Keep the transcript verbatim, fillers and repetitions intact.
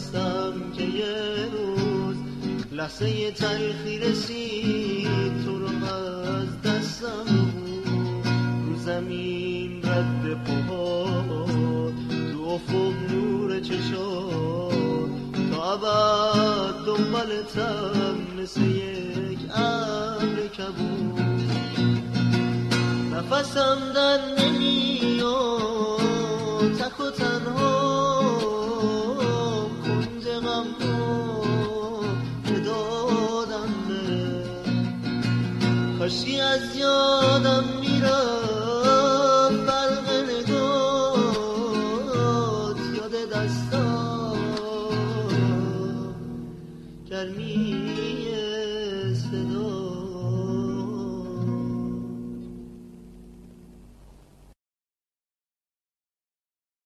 میدونستم که یه روز لحظه تلخی رسید تو رو از دستم رو زمین رد پاها تو افق نور چشات تا ابد دنبالتم مثل یک ابر کبود نفسم در نمیاد تک و تنها کنج غم که دادم بره کاشی از یادم میرم برق نگات یاد دستام گرمی صدا